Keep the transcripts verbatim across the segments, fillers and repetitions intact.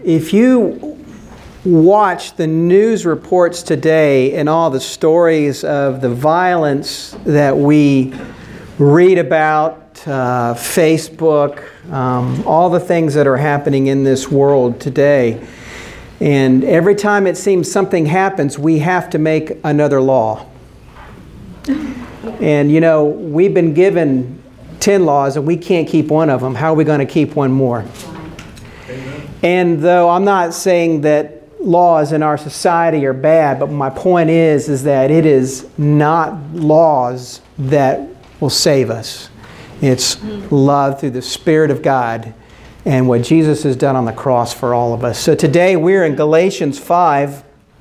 if you watch the news reports today and all the stories of the violence that we read about, uh, Facebook, um, all the things that are happening in this world today, and every time it seems something happens, we have to make another law. And you know, we've been given ten laws and we can't keep one of them. How are we going to keep one more? And though I'm not saying that laws in our society are bad, but my point is, is that it is not laws that will save us. It's love through the Spirit of God and what Jesus has done on the cross for all of us. So today we're in Galatians five,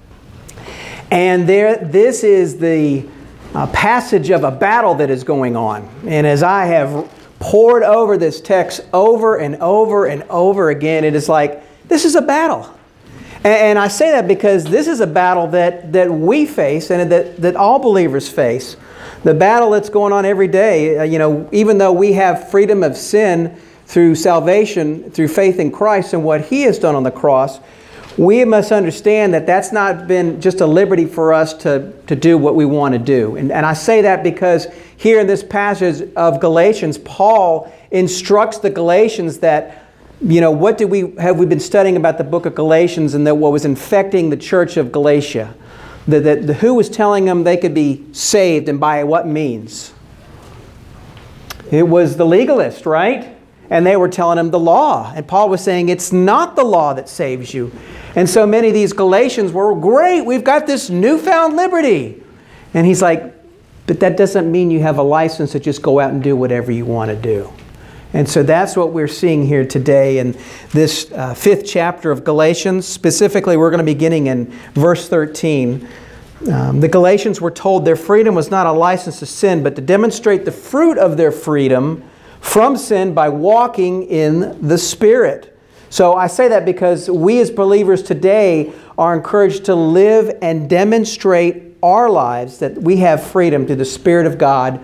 and there, this is the uh, passage of a battle that is going on. And as I have poured over this text over and over and over again, it is like, this is a battle. And, and I say that because this is a battle that, that we face and that, that all believers face. The battle that's going on every day, uh, you know, even though we have freedom of sin through salvation, through faith in Christ and what He has done on the cross, we must understand that that's not been just a liberty for us to, to do what we want to do. And, and I say that because here in this passage of Galatians, Paul instructs the Galatians that, you know, what did we have we been studying about the book of Galatians and that what was infecting the church of Galatia? That the, the, who was telling them they could be saved and by what means? It was the legalist, right? And they were telling him the law. And Paul was saying it's not the law that saves you. And so many of these Galatians were, great, we've got this newfound liberty. And he's like, but that doesn't mean you have a license to just go out and do whatever you want to do. And so that's what we're seeing here today in this uh, fifth chapter of Galatians. Specifically, we're going to be beginning in verse thirteen. Um, the Galatians were told their freedom was not a license to sin, but to demonstrate the fruit of their freedom from sin by walking in the Spirit. So I say that because we as believers today are encouraged to live and demonstrate our lives that we have freedom through the Spirit of God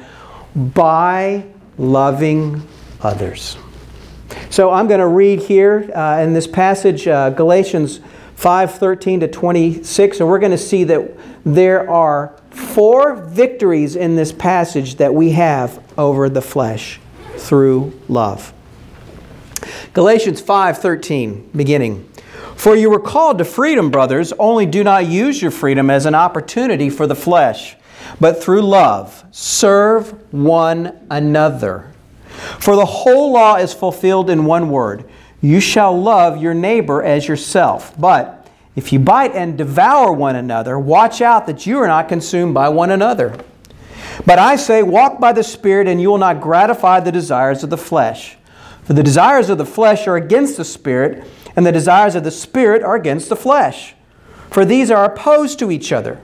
by loving others. So I'm going to read here uh, in this passage, uh, Galatians five thirteen to twenty-six, and we're going to see that there are four victories in this passage that we have over the flesh through love. Galatians five thirteen, beginning. For you were called to freedom, brothers, only do not use your freedom as an opportunity for the flesh, but through love serve one another. For the whole law is fulfilled in one word, you shall love your neighbor as yourself. But if you bite and devour one another, watch out that you are not consumed by one another. But I say, walk by the Spirit, and you will not gratify the desires of the flesh. For the desires of the flesh are against the Spirit, and the desires of the Spirit are against the flesh. For these are opposed to each other,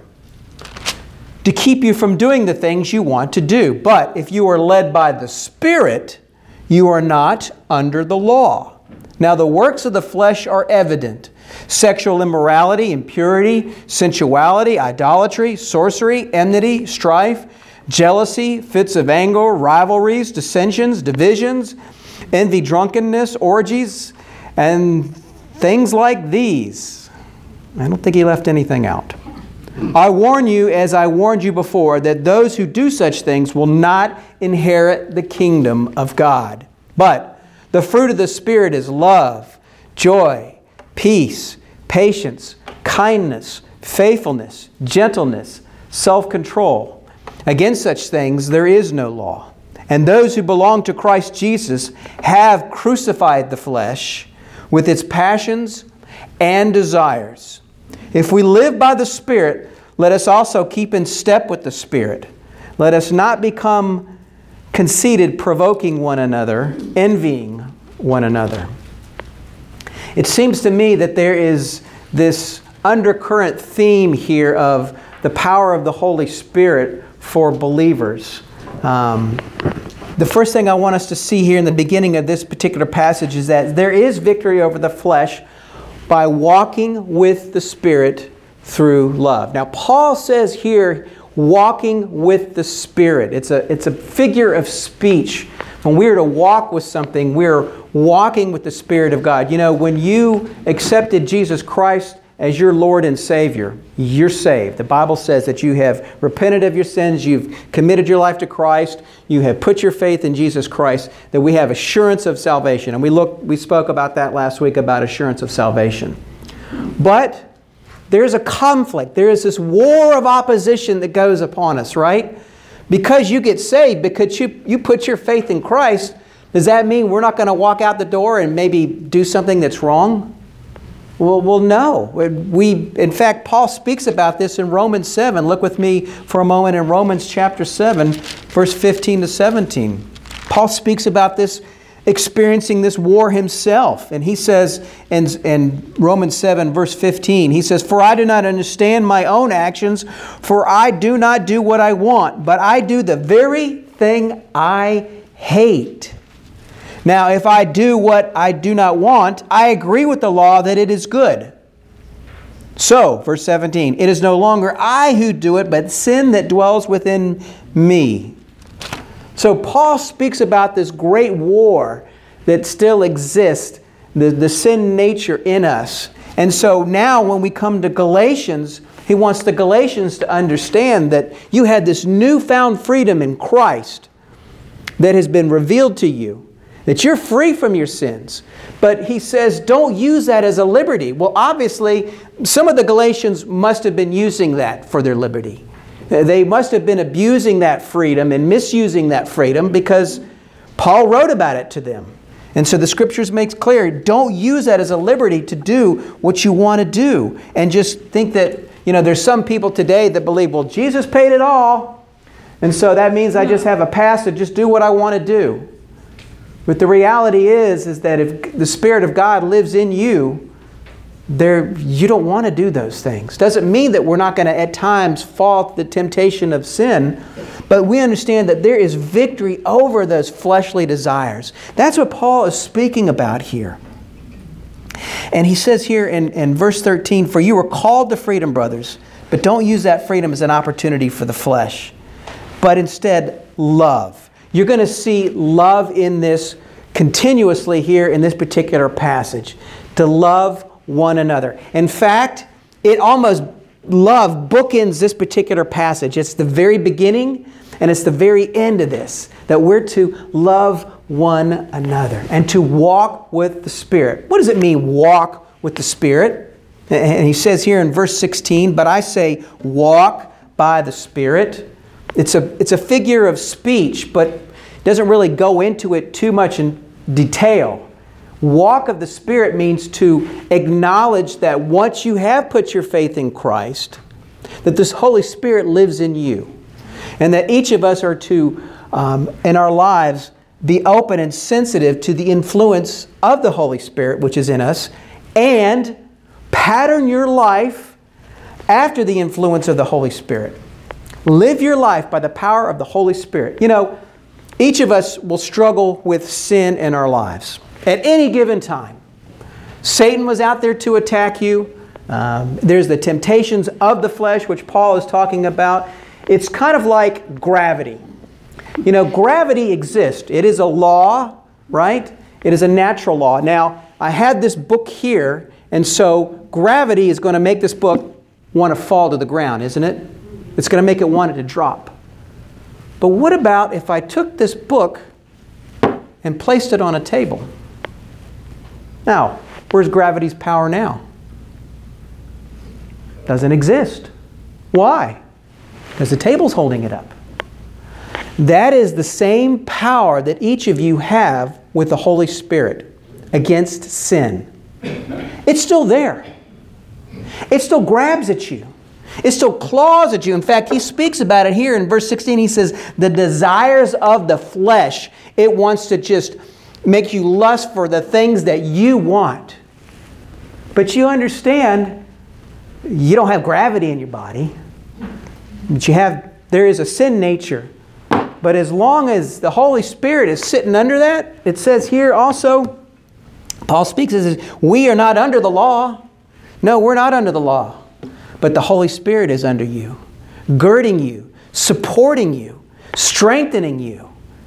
to keep you from doing the things you want to do. But if you are led by the Spirit, you are not under the law. Now the works of the flesh are evident: sexual immorality, impurity, sensuality, idolatry, sorcery, enmity, strife, jealousy, fits of anger, rivalries, dissensions, divisions, envy, drunkenness, orgies, and things like these. I don't think he left anything out. I warn you, as I warned you before, that those who do such things will not inherit the kingdom of God. But the fruit of the Spirit is love, joy, peace, patience, kindness, faithfulness, gentleness, self-control. Against such things there is no law. And those who belong to Christ Jesus have crucified the flesh with its passions and desires. If we live by the Spirit, let us also keep in step with the Spirit. Let us not become conceited, provoking one another, envying one another. It seems to me that there is this undercurrent theme here of the power of the Holy Spirit for believers. Um, the first thing I want us to see here in the beginning of this particular passage is that there is victory over the flesh by walking with the Spirit through love. Now, Paul says here, walking with the Spirit. It's a, it's a figure of speech when we are to walk with something, we're walking with the Spirit of God. You know, when you accepted Jesus Christ as your Lord and Savior, you're saved. The Bible says that you have repented of your sins, you've committed your life to Christ, you have put your faith in Jesus Christ, that we have assurance of salvation. And we looked, we spoke about that last week, about assurance of salvation. But there's a conflict. There is this war of opposition that goes upon us, right? Because you get saved, because you, you put your faith in Christ, does that mean we're not going to walk out the door and maybe do something that's wrong? Well, well, no. We, in fact, Paul speaks about this in Romans seven. Look with me for a moment in Romans chapter seven, verse fifteen to seventeen. Paul speaks about this, experiencing this war himself. And he says in, in Romans seven, verse fifteen, he says, "For I do not understand my own actions, for I do not do what I want, but I do the very thing I hate. Now, if I do what I do not want, I agree with the law that it is good. So," verse seventeen, "it is no longer I who do it, but sin that dwells within me." So Paul speaks about this great war that still exists, the, the sin nature in us. And so now when we come to Galatians, he wants the Galatians to understand that you had this newfound freedom in Christ that has been revealed to you, that you're free from your sins. But he says, don't use that as a liberty. Well, obviously, some of the Galatians must have been using that for their liberty. They must have been abusing that freedom and misusing that freedom, because Paul wrote about it to them. And so the Scriptures makes clear, don't use that as a liberty to do what you want to do. And just think that, you know, there's some people today that believe, well, Jesus paid it all, and so that means I just have a pass to just do what I want to do. But the reality is, is that if the Spirit of God lives in you, there you don't want to do those things. Doesn't mean that we're not going to at times fall to the temptation of sin, but we understand that there is victory over those fleshly desires. That's what Paul is speaking about here. And he says here in, in verse thirteen, "For you were called to freedom, brothers, but don't use that freedom as an opportunity for the flesh, but instead love." You're going to see love in this continuously here in this particular passage. To love one another. In fact, it almost, love bookends this particular passage. It's the very beginning and it's the very end of this. That we're to love one another and to walk with the Spirit. What does it mean, walk with the Spirit? And he says here in verse sixteen, "But I say, walk by the Spirit." It's a, it's a figure of speech, but it doesn't really go into it too much in detail. Walk of the Spirit means to acknowledge that once you have put your faith in Christ, that this Holy Spirit lives in you. And that each of us are to, um, in our lives, be open and sensitive to the influence of the Holy Spirit, which is in us, and pattern your life after the influence of the Holy Spirit. Live your life by the power of the Holy Spirit. You know, each of us will struggle with sin in our lives at any given time. Satan was out there to attack you. Um, there's the temptations of the flesh, which Paul is talking about. It's kind of like gravity. You know, gravity exists. It is a law, right? It is a natural law. Now, I had this book here, and so gravity is going to make this book want to fall to the ground, isn't it? It's going to make it want it to drop. But what about if I took this book and placed it on a table? Now, where's gravity's power now? Doesn't exist. Why? Because the table's holding it up. That is the same power that each of you have with the Holy Spirit against sin. It's still there. It still grabs at you. It still claws at you. In fact, he speaks about it here in verse sixteen. He says, the desires of the flesh, it wants to just make you lust for the things that you want. But you understand, you don't have gravity in your body. But you have, there is a sin nature. But as long as the Holy Spirit is sitting under that, it says here also, Paul speaks, it says, we are not under the law. No, we're not under the law. But the Holy Spirit is under you, girding you, supporting you, strengthening you.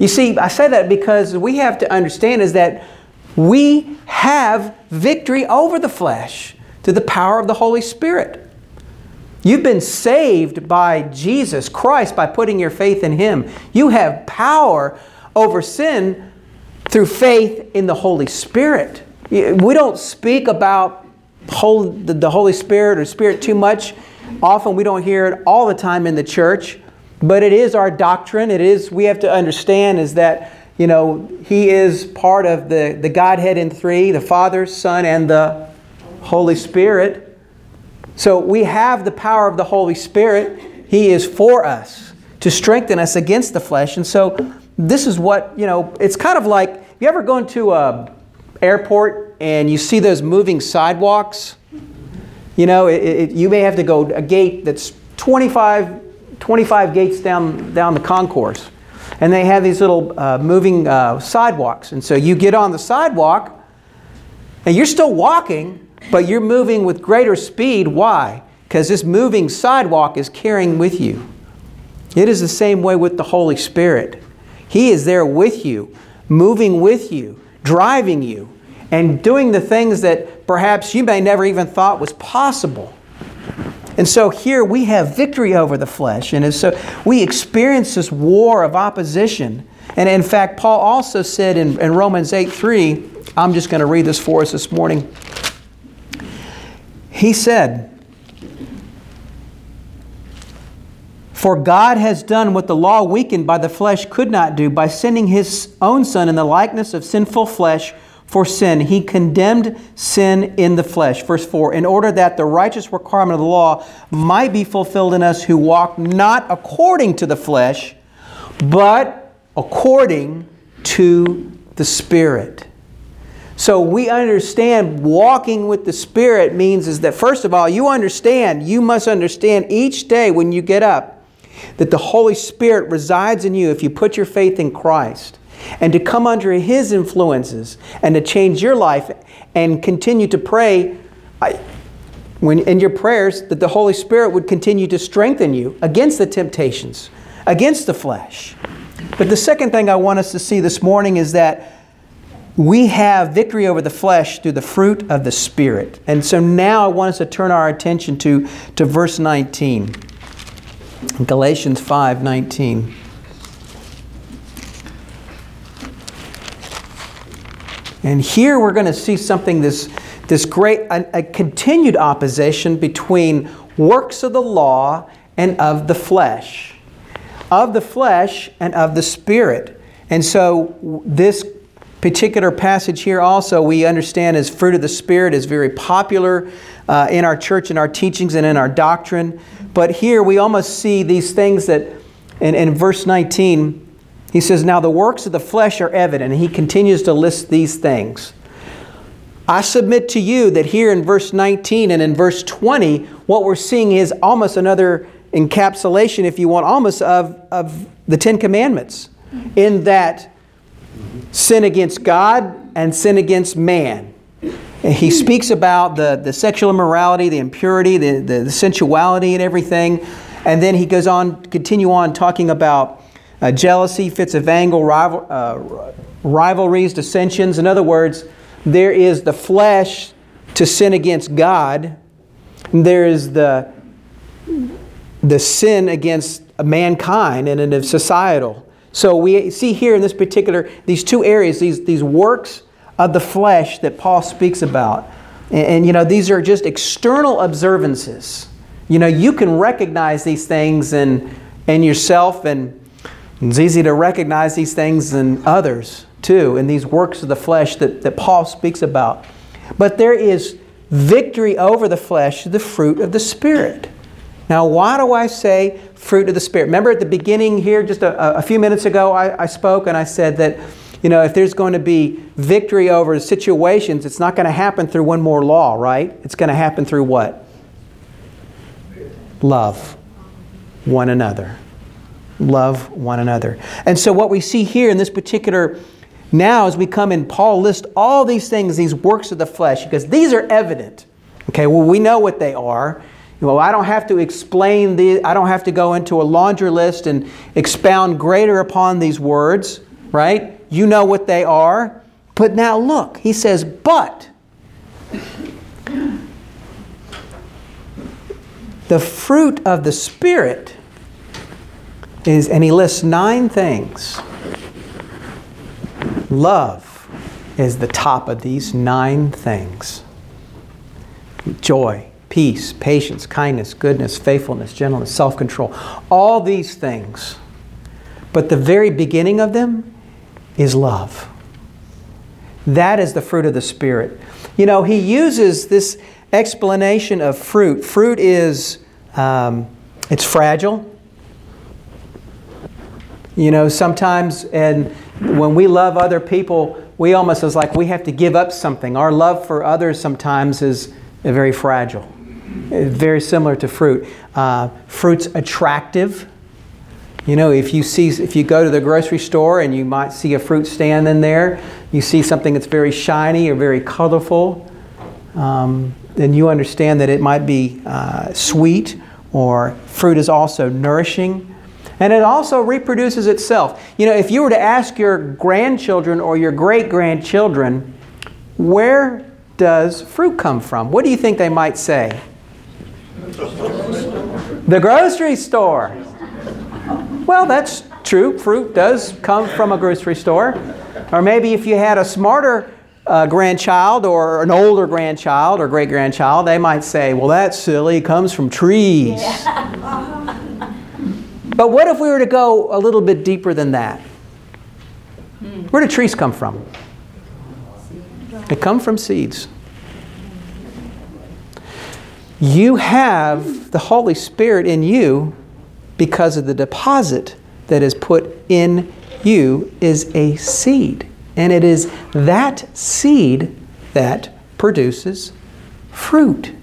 You see, I say that because we have to understand is that we have victory over the flesh through the power of the Holy Spirit. You've been saved by Jesus Christ by putting your faith in Him. You have power over sin through faith in the Holy Spirit. We don't speak about the Holy Spirit or Spirit too much. Often we don't hear it all the time in the church, but it is our doctrine. It is, we have to understand is that, you know, He is part of the, the Godhead in three, the Father, Son, and the Holy Spirit. So we have the power of the Holy Spirit. He is for us to strengthen us against the flesh. And so this is what, you know, it's kind of like, you ever go into a airport and you see those moving sidewalks? You know, it, it, you may have to go a gate that's twenty-five, twenty-five gates down, down the concourse. And they have these little uh, moving uh, sidewalks. And so you get on the sidewalk and you're still walking, but you're moving with greater speed. Why? Because this moving sidewalk is carrying with you. It is the same way with the Holy Spirit. He is there with you, moving with you, driving you, and doing the things that perhaps you may never even thought was possible. And so here we have victory over the flesh. And so we experience this war of opposition. And in fact, Paul also said in, in Romans eight three, I'm just going to read this for us this morning. He said, "For God has done what the law weakened by the flesh could not do. By sending His own Son in the likeness of sinful flesh for sin, He condemned sin in the flesh." Verse four, "In order that the righteous requirement of the law might be fulfilled in us who walk not according to the flesh, but according to the Spirit." So we understand walking with the Spirit means is that, first of all, you understand, you must understand each day when you get up that the Holy Spirit resides in you if you put your faith in Christ. And to come under His influences and to change your life and continue to pray I, when in your prayers that the Holy Spirit would continue to strengthen you against the temptations, against the flesh. But the second thing I want us to see this morning is that we have victory over the flesh through the fruit of the Spirit. And so now I want us to turn our attention to, to verse nineteen. Galatians five nineteen. And here we're going to see something, this, this great, a, a continued opposition between works of the law and of the flesh. Of the flesh and of the Spirit. And so this particular passage here also we understand as fruit of the Spirit is very popular uh, in our church, in our teachings, and in our doctrine. But here we almost see these things that in, in verse nineteen, he says, "Now the works of the flesh are evident." And he continues to list these things. I submit to you that here in verse nineteen and in verse twenty, what we're seeing is almost another encapsulation, if you want, almost of, of the Ten Commandments. In that sin against God and sin against man. And he speaks about the, the sexual immorality, the impurity, the, the, the sensuality and everything. And then he goes on, continue on talking about uh, jealousy, fits of anger, rival, uh, rivalries, dissensions. In other words, there is the flesh to sin against God. There is the, the sin against mankind and in societal. So we see here in this particular, these two areas, these, these works of the flesh that Paul speaks about. And, and, you know, these are just external observances. You know, you can recognize these things in, in yourself, and it's easy to recognize these things in others too, in these works of the flesh that, that Paul speaks about. But there is victory over the flesh, the fruit of the Spirit. Now, why do I say fruit of the Spirit? Remember at the beginning here, just a, a few minutes ago, I, I spoke and I said that, you know, if there's going to be victory over situations, it's not going to happen through one more law, right? It's going to happen through what? Love one another. Love one another. And so what we see here in this particular, now as we come in, Paul lists all these things, these works of the flesh, because these are evident. Okay, well, we know what they are. Well, I don't have to explain the, I don't have to go into a laundry list and expound greater upon these words. right? You know what they are. But now look, he says, but the fruit of the Spirit is, and he lists nine things. Love is the top of these nine things. Joy, peace, patience, kindness, goodness, faithfulness, gentleness, self-control. All these things. But the very beginning of them is love. That is the fruit of the Spirit. You know, he uses this explanation of fruit. Fruit is, um, it's fragile. You know, sometimes, and when we love other people, we almost, it's like we have to give up something. Our love for others sometimes is very fragile. It's very similar to fruit. Uh, fruit's attractive. You know, if you see, if you go to the grocery store and you might see a fruit stand in there, you see something that's very shiny or very colorful, um, then you understand that it might be uh, sweet, or fruit is also nourishing. And it also reproduces itself. You know, if you were to ask your grandchildren or your great-grandchildren, where does fruit come from? What do you think they might say? The grocery store. Well, that's true. Fruit does come from a grocery store. Or maybe if you had a smarter uh, grandchild or an older grandchild or great-grandchild, they might say, well, that's silly. It comes from trees. Yeah. But what if we were to go a little bit deeper than that? Where do trees come from? They come from seeds. You have the Holy Spirit in you because of the deposit that is put in you is a seed. And it is that seed that produces fruit.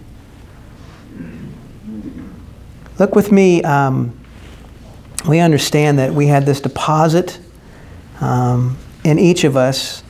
Look with me. Um, we understand that we had this deposit um, in each of us.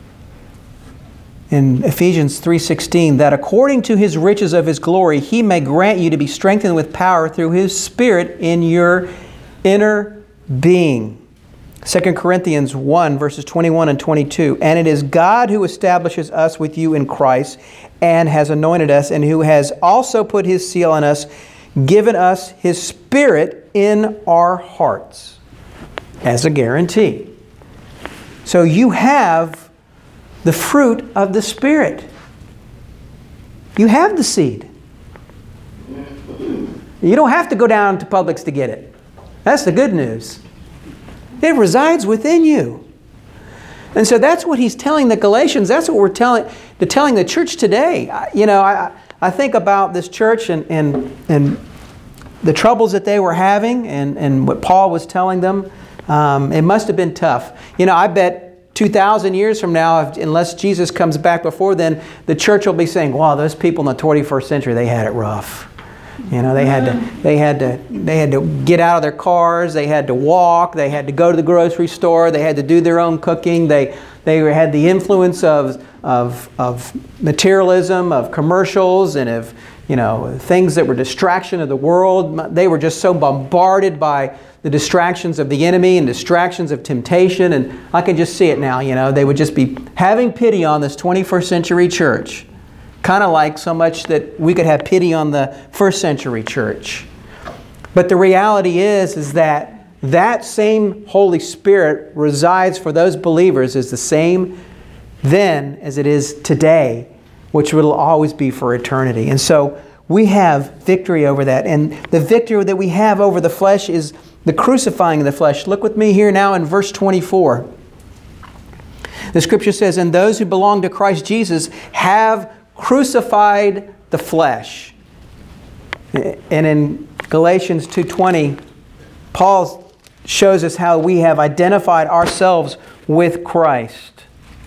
In Ephesians three sixteen, that according to His riches of His glory, He may grant you to be strengthened with power through His Spirit in your inner being. Second Corinthians one, verses twenty-one and twenty-two. And it is God who establishes us with you in Christ and has anointed us, and who has also put His seal on us, given us His Spirit in our hearts as a guarantee. So you have the fruit of the Spirit. You have the seed. You don't have to go down to Publix to get it. That's the good news. It resides within you. And so that's what he's telling the Galatians. That's what we're telling the telling the church today. I, you know, I I think about this church and and and the troubles that they were having, and and what Paul was telling them. Um, it must have been tough. You know, I bet two thousand years from now, if, unless Jesus comes back before then, the church will be saying, wow, those people in the twenty-first century, they had it rough. You know, they had to, they had to, they had to get out of their cars. They had to walk. They had to go to the grocery store. They had to do their own cooking. They, they had the influence of, of, of materialism, of commercials, and of, you know, things that were distraction of the world. They were just so bombarded by the distractions of the enemy and distractions of temptation. And I can just see it now. You know, they would just be having pity on this twenty-first century church. Kind of like so much that we could have pity on the first century church. But the reality is, is that that same Holy Spirit resides for those believers is the same then as it is today, which will always be for eternity. And so we have victory over that. And the victory that we have over the flesh is the crucifying of the flesh. Look with me here now in verse twenty-four. The Scripture says, and those who belong to Christ Jesus have crucified the flesh. And in Galatians two twenty, Paul shows us how we have identified ourselves with Christ.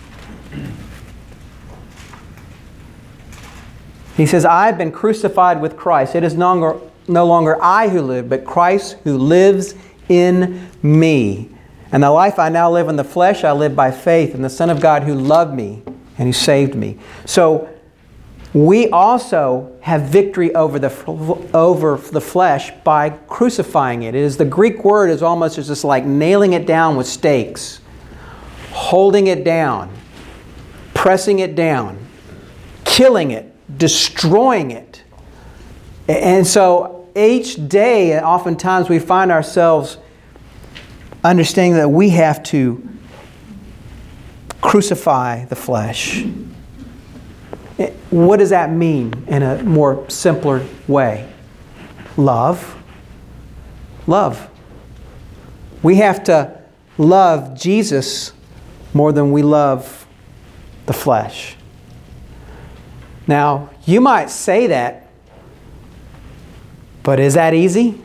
He says, I've been crucified with Christ. It is no longer, no longer I who live, but Christ who lives in me. And the life I now live in the flesh, I live by faith in the Son of God who loved me and who saved me. So we also have victory over the over the flesh by crucifying it. It is the Greek word is almost just like nailing it down with stakes. holding it down, pressing it down, killing it, destroying it. And so each day, oftentimes we find ourselves understanding that we have to crucify the flesh. What does that mean in a more simpler way? Love. Love. We have to love Jesus more than we love the flesh. Now, you might say that, but is that easy?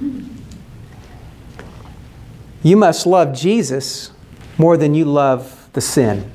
You must love Jesus more than you love the sin.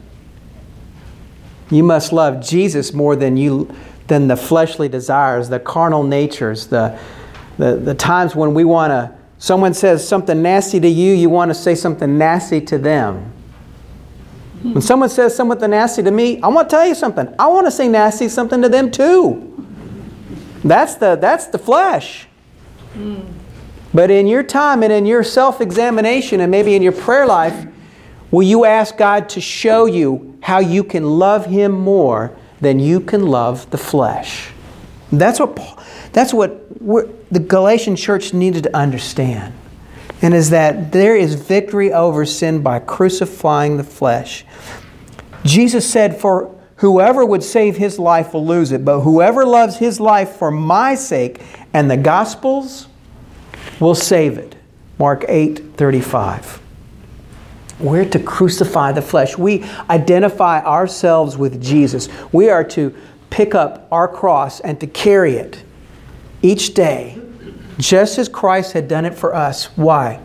You must love Jesus more than you than the fleshly desires, the carnal natures, the the, the times when we want to, someone says something nasty to you, you want to say something nasty to them. When someone says something nasty to me, I want to tell you something. I want to say nasty something to them too. That's the that's the flesh. Mm. But in your time and in your self-examination and maybe in your prayer life, will you ask God to show you how you can love Him more than you can love the flesh? That's what Paul, that's what we're, the Galatian church needed to understand. And is that there is victory over sin by crucifying the flesh. Jesus said, for whoever would save his life will lose it, but whoever loves his life for my sake and the gospel's will save it. Mark eight thirty-five. We're to crucify the flesh. We identify ourselves with Jesus. We are to pick up our cross and to carry it each day, just as Christ had done it for us. Why?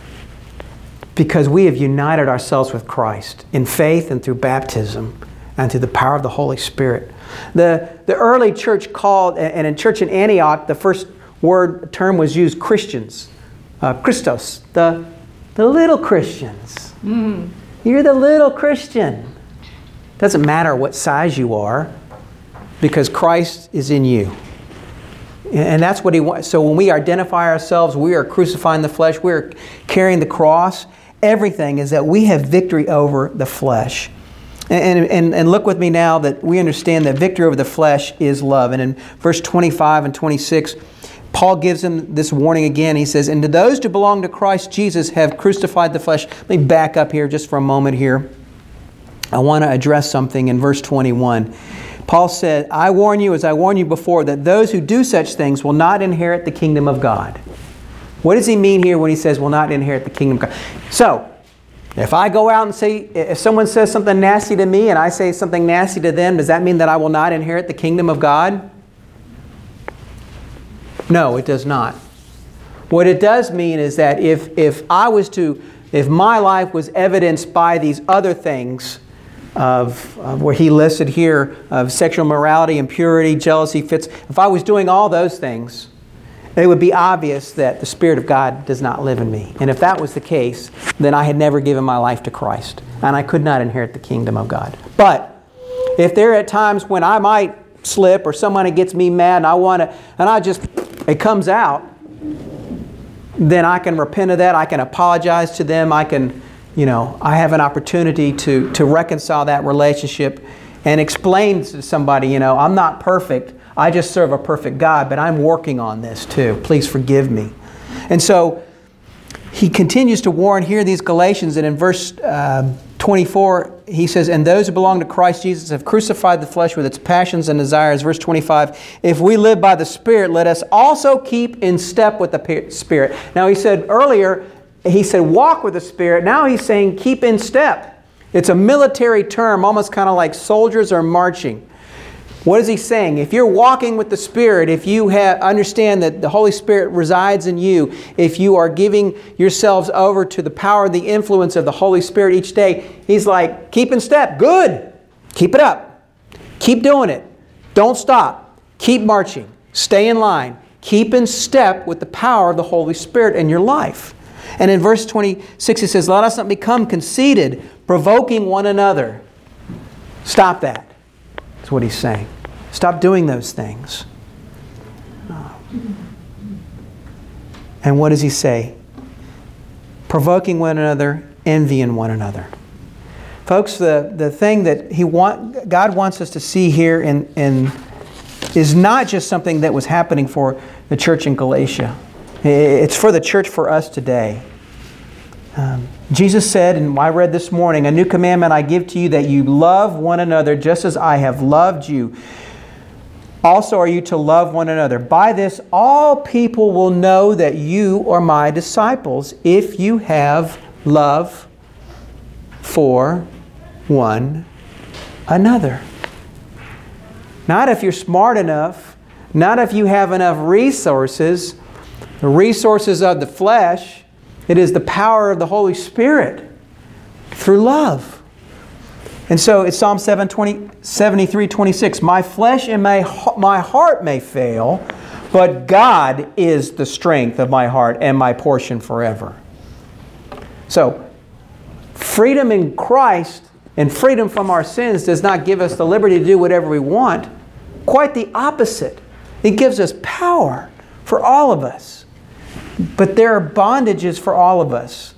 Because we have united ourselves with Christ in faith and through baptism and through the power of the Holy Spirit. The, the early church called, and in church in Antioch, the first word term was used, Christians. Uh, Christos, the, the little Christians. Mm. You're the little Christian. Doesn't matter what size you are, because Christ is in you. And that's what He wants. So when we identify ourselves, we are crucifying the flesh, we're carrying the cross. Everything is that we have victory over the flesh. And, and, and look with me now that we understand that victory over the flesh is love. And in verse twenty-five and twenty-six, Paul gives him this warning again. He says, and to those who belong to Christ Jesus have crucified the flesh. Let me back up here just for a moment here. I want to address something in verse twenty-one. Paul said, I warn you, as I warned you before, that those who do such things will not inherit the kingdom of God. What does he mean here when he says will not inherit the kingdom of God? So, if I go out and say, if someone says something nasty to me and I say something nasty to them, does that mean that I will not inherit the kingdom of God? No, it does not. What it does mean is that if, if I was to, if my life was evidenced by these other things, Of, of where he listed here of sexual morality, impurity, jealousy, fits. If I was doing all those things, it would be obvious that the Spirit of God does not live in me. And if that was the case, then I had never given my life to Christ, and I could not inherit the kingdom of God. But if there are times when I might slip, or someone gets me mad, and I want to, and I just, it comes out, then I can repent of that. I can apologize to them. I can. You know, I have an opportunity to, to reconcile that relationship and explain to somebody, you know, I'm not perfect. I just serve a perfect God, but I'm working on this too. Please forgive me. And so he continues to warn here these Galatians, and in verse uh, twenty-four, he says, and those who belong to Christ Jesus have crucified the flesh with its passions and desires. Verse twenty-five, if we live by the Spirit, let us also keep in step with the Spirit. Now he said earlier, he said, walk with the Spirit. Now he's saying, keep in step. It's a military term, almost kind of like soldiers are marching. What is he saying? If you're walking with the Spirit, if you have, understand that the Holy Spirit resides in you, if you are giving yourselves over to the power and the influence of the Holy Spirit each day, he's like, keep in step. Good. Keep it up. Keep doing it. Don't stop. Keep marching. Stay in line. Keep in step with the power of the Holy Spirit in your life. And in verse twenty-six, he says, let us not become conceited, provoking one another. Stop that. That's what he's saying. Stop doing those things. And what does he say? Provoking one another, envying one another. Folks, the, the thing that he want, God wants us to see here in, in, is not just something that was happening for the church in Galatia. It's for the church for us today. Um, Jesus said, and I read this morning, "A new commandment I give to you, that you love one another just as I have loved you. Also are you to love one another. By this all people will know that you are my disciples, if you have love for one another." Not if you're smart enough, not if you have enough resources, the resources of the flesh. It is the power of the Holy Spirit through love. And so it's Psalm seventy-three twenty-six. "My flesh and my, my heart may fail, but God is the strength of my heart and my portion forever." So, freedom in Christ and freedom from our sins does not give us the liberty to do whatever we want. Quite the opposite. It gives us power for all of us. But there are bondages for all of us.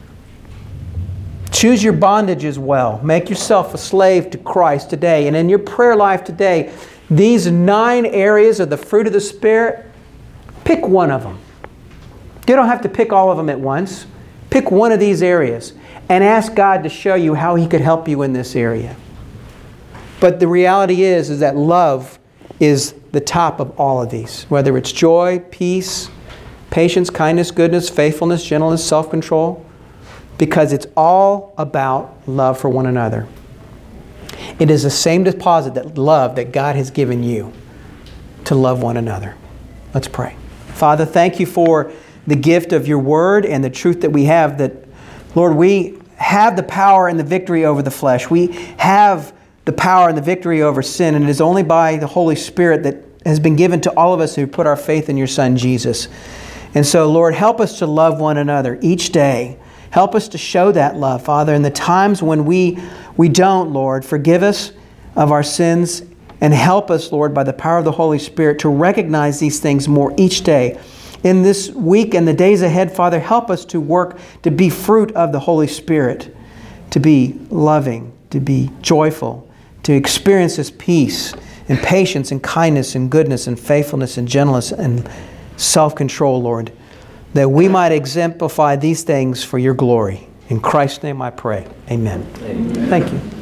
Choose your bondages well. Make yourself a slave to Christ today. And in your prayer life today, these nine areas of the fruit of the Spirit, pick one of them. You don't have to pick all of them at once. Pick one of these areas and ask God to show you how He could help you in this area. But the reality is, is that love is the top of all of these. Whether it's joy, peace, patience, kindness, goodness, faithfulness, gentleness, self-control. Because it's all about love for one another. It is the same deposit, that love that God has given you to love one another. Let's pray. Father, thank you for the gift of your word and the truth that we have, that, Lord, we have the power and the victory over the flesh. We have the power and the victory over sin, and it is only by the Holy Spirit that has been given to all of us who put our faith in your Son, Jesus. And so, Lord, help us to love one another each day. Help us to show that love, Father. In the times when we, we don't, Lord, forgive us of our sins and help us, Lord, by the power of the Holy Spirit to recognize these things more each day. In this week and the days ahead, Father, help us to work to be fruit of the Holy Spirit, to be loving, to be joyful, to experience His peace and patience and kindness and goodness and faithfulness and gentleness and self-control, Lord, that we might exemplify these things for your glory. In Christ's name I pray. Amen. Amen. Thank you.